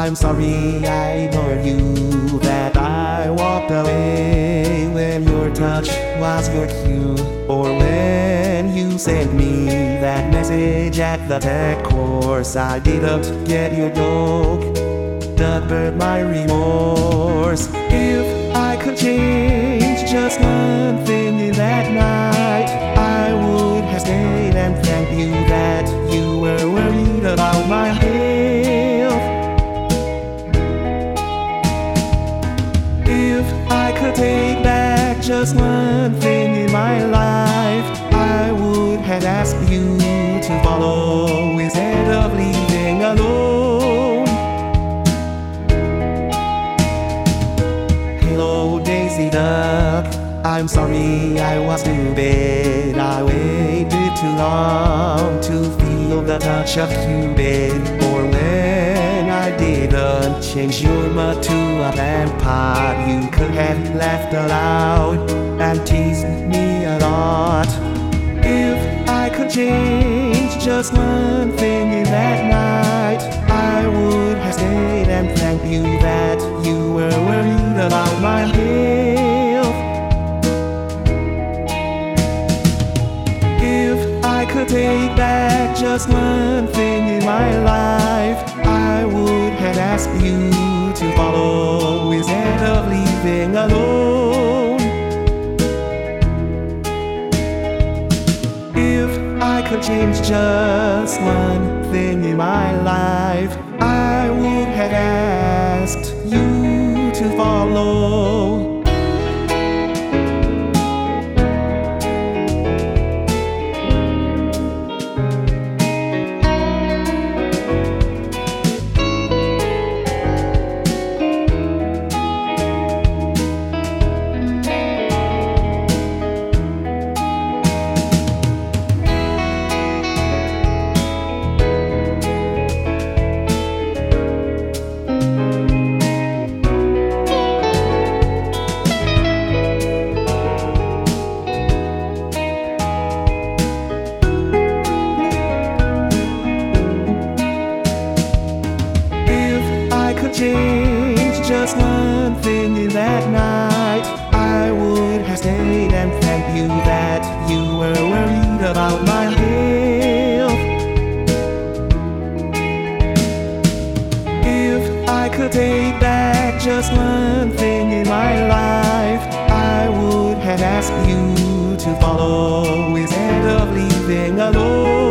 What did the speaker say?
I'm sorry I ignored you, that I walked away when your touch was your cue, or when you sent me that message at the tech course. I didn't get your joke, that burned my remorse. If I could change just one thing in that night, I would have stayed and thanked you that you were worried about my health. If I could take back just one thing in my life, I would have asked you to follow instead of leaving alone. Hello Daisy Duck, I'm sorry I was stupid. I waited too long to feel the touch of Cupid, or when I didn't change your mud to a plant pot, you could have laughed aloud and teased me a lot. If I could change just one thing in that night, I would have stayed and thanked you that you were worried about my health. If I could take back just one thing in my life, I would have asked you to follow instead of leaving alone. If I could change just one thing in my life, I would have asked you to follow. Change just one thing in that night, I would have stayed and thanked you that you were worried about my health. If I could take back just one thing in my life, I would have asked you to follow instead of leaving alone.